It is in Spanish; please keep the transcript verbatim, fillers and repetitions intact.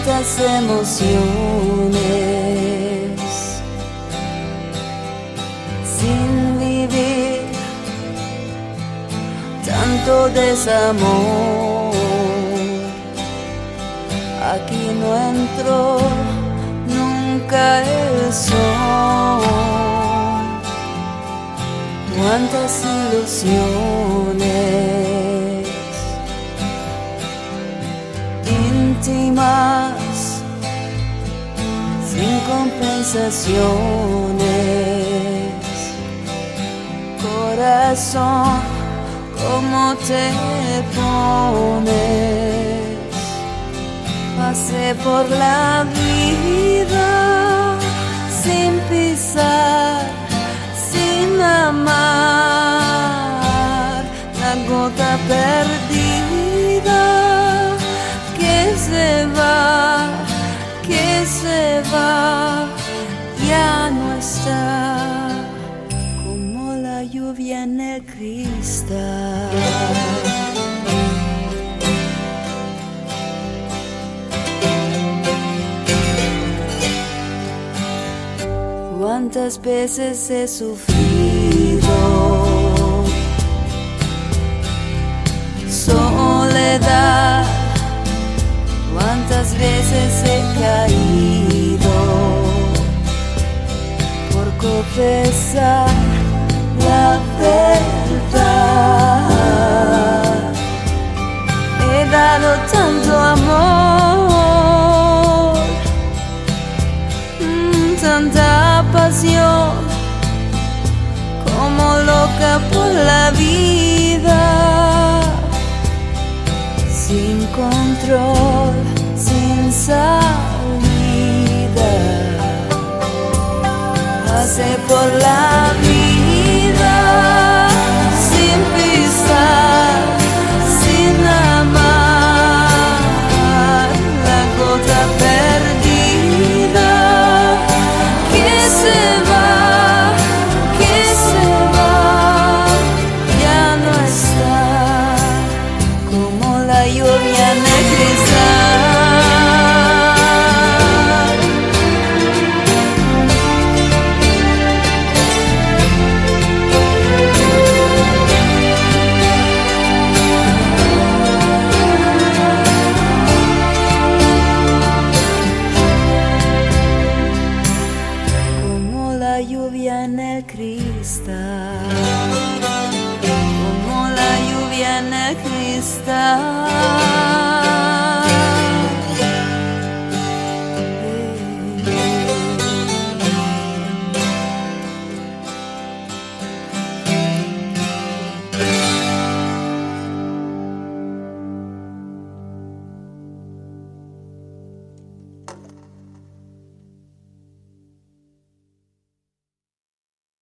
tantas emociones sin vivir tanto desamor. Aquí no entró nunca el sol. Cuántas ilusiones íntimas sin compensaciones. Corazón, ¿cómo te pones? Pasé por la vida sin pisar, sin amar, la gota perdida que se va, que se va, ya no está, como la lluvia en el cristal. Cuántas veces he sufrido soledad, cuántas veces he caído por confesar la verdad. He dado tanto amor, tanta pasión, como loca por la vida, sin control, sin salida. Pasé por la vida sin pisar, sin amar, la gota perdida que se va, que se va, ya no está, como la lluvia en el cristal. La lluvia en el cristal, como la lluvia en el cristal.